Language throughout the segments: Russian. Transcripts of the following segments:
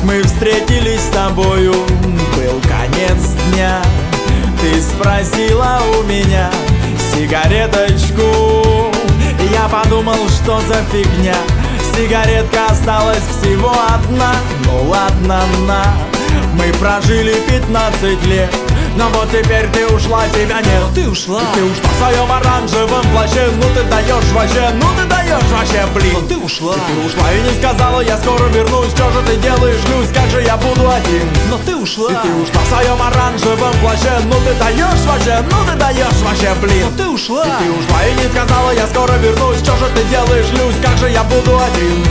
мы встретились с тобою, был конец дня. Ты спросила у меня сигареточку. Я подумал, что за фигня, сигаретка осталась всего одна. Ну ладно, на. Мы прожили 15 лет, но вот теперь ты ушла, тебя нет. Но ты ушла. Ты ушла в своем оранжевом плаще. Ну ты даешь вообще, ну ты даешь вообще, блин. Но ты ушла. Ты ушла и не сказала, я скоро вернусь. Что же ты делаешь, Люсь, как же я буду один? Но ты ушла. Ты ушла в своем оранжевом плаще. Ну ты даешь вообще, ну ты даешь вообще, блин. Но ты ушла. Ты ушла и не сказала, я скоро вернусь. Что же ты делаешь, Люсь, как же я буду один?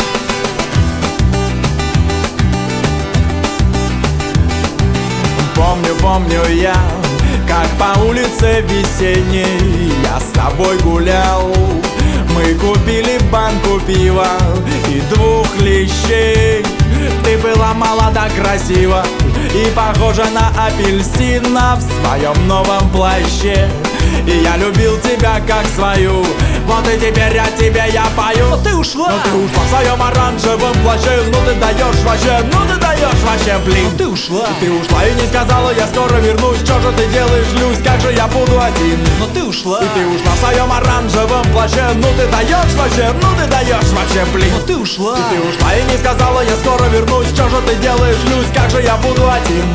Помню я, как по улице весенней я с тобой гулял. Мы купили банку пива и 2 лещей. Ты была молода, красива и похожа на апельсина в своем новом плаще. И я любил тебя как свою, вот и теперь о тебе я пою. Но ты ушла. Но ты ушла в своем оранжевом плаще. Ну ты даешь вообще, ну ты даешь вообще, блин. Но ты ушла. Ты ушла и не сказала, я скоро вернусь. Что же ты делаешь, Люсь, как же я буду один? Но ты ушла. Ты ушла в своем оранжевом плаще. Ну ты даешь вообще, ну ты даешь вообще, блин. Но ты ушла. Ты ушла и не сказала, я скоро вернусь. Что же ты делаешь, Люсь, как же я буду один?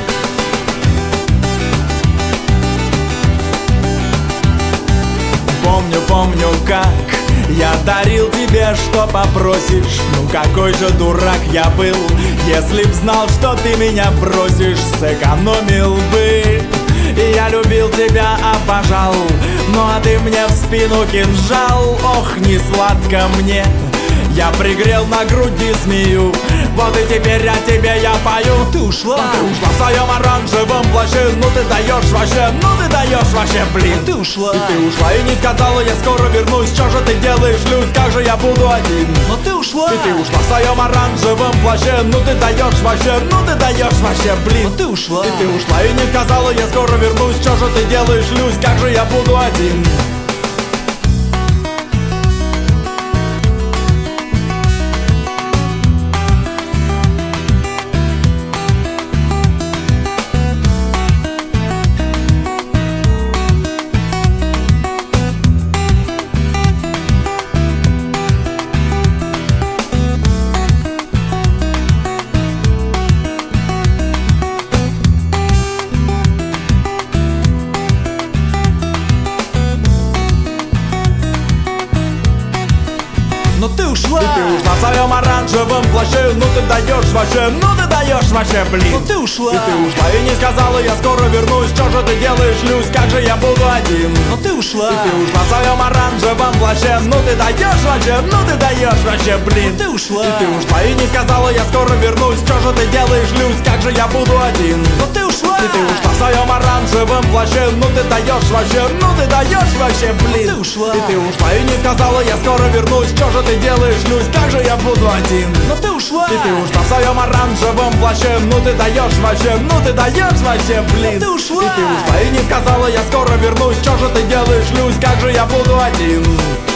Помню, как я дарил тебе, что попросишь. Ну какой же дурак я был, если б знал, что ты меня бросишь. Сэкономил бы. И я любил тебя, обожал. Ну а ты мне в спину кинжал. Ох, не сладко мне. Я пригрел на груди змею, вот и теперь о тебе я пою. Но ты ушла. Ты ушла в своем оранжевом плаще. Ну ты даешь вообще, ну ты даешь вообще, блин. Но ты ушла. Ты ушла и не сказала, я скоро вернусь. Что же ты делаешь, Люсь, как же я буду один? Но ты ушла. Ты ушла в своем оранжевом плаще. Ну ты даешь вообще, ну ты даешь вообще, блин. Но ты ушла. Ты ушла и не сказала, я скоро вернусь. Что же ты делаешь, Люсь, как же я буду один? Но ты ушла. Ты ушла в своем оранжевом плаще. Ну ты даешь вообще, ну ты даешь вообще, блин. Но ты ушла. Ты ушла и не сказала, я скоро вернусь. Что же ты делаешь, Люсь, как же я буду один? Но ты ушла. Ты ушла в своем оранжевом плаще. Ну ты даешь вообще, ну ты даешь вообще, блин. Но ты ушла. Ты ушла и не сказала, я скоро вернусь. Что же ты делаешь, Люсь, как же я буду один? Но ты ушла. Ты ушла в своем оранжевом плаще. Ну ты даешь вообще, ну ты даешь вообще, блин. Но ты ушла. Ты ушла и не сказала, я скоро вернусь. Что же ты делаешь, Люсь, как же я буду один? Но ты ушла. Ты ушла в своем оранжевом плаще. Ну ты даешь вообще, ну ты даешь вообще, блин. Но ты ушла. Ты ушла и не сказала, я скоро вернусь. Что же ты делаешь, Люсь, как же я буду один?